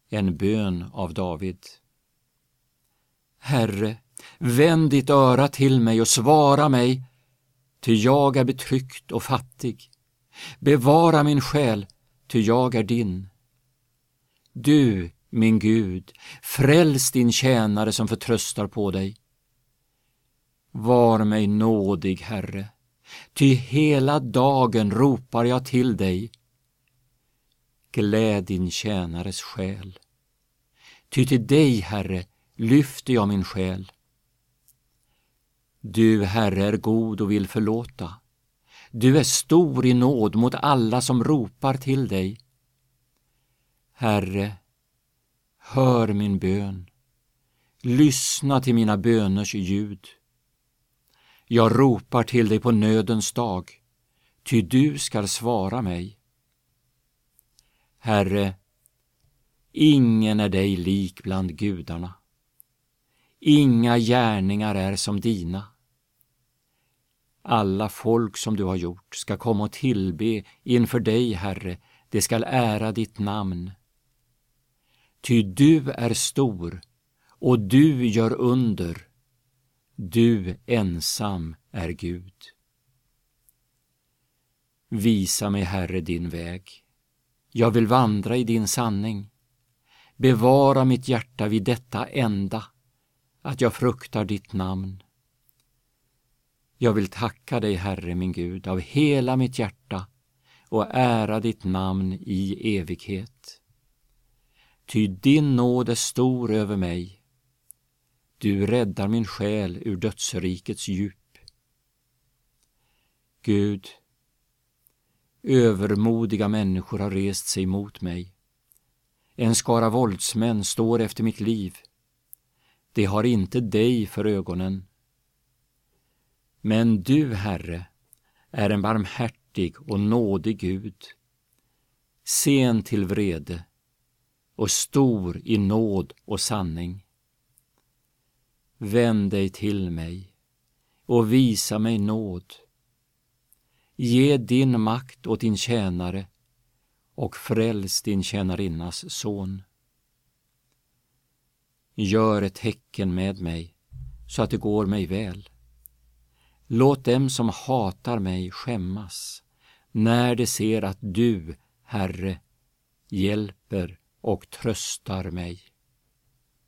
en bön av David. Herre, vänd ditt öra till mig och svara mig, ty jag är betryckt och fattig. Bevara min själ, ty jag är din. Du, min Gud, fräls din tjänare som förtröstar på dig. Var mig nådig, Herre, ty hela dagen ropar jag till dig. Gläd din tjänares själ, ty till dig, Herre, lyfter jag min själ. Du, Herre, är god och vill förlåta. Du är stor i nåd mot alla som ropar till dig. Herre, hör min bön. Lyssna till mina böners ljud. Jag ropar till dig på nödens dag, ty du skall svara mig. Herre, ingen är dig lik bland gudarna. Inga gärningar är som dina. Alla folk som du har gjort ska komma och tillbe inför dig, Herre, det skall ära ditt namn. Ty du är stor och du gör under. Du ensam är Gud. Visa mig, Herre, din väg. Jag vill vandra i din sanning. Bevara mitt hjärta vid detta enda, att jag fruktar ditt namn. Jag vill tacka dig, Herre min Gud, av hela mitt hjärta och ära ditt namn i evighet. Ty din nåd är stor över mig. Du räddar min själ ur dödsrikets djup. Gud, övermodiga människor har rest sig mot mig. En skara våldsmän står efter mitt liv. De har inte dig för ögonen. Men du, Herre, är en barmhärtig och nådig Gud, sen till vrede och stor i nåd och sanning. Vänd dig till mig och visa mig nåd. Ge din makt åt din tjänare och fräls din tjänarinnas son. Gör ett tecken med mig så att det går mig väl. Låt dem som hatar mig skämmas när de ser att du, Herre, hjälper och tröstar mig.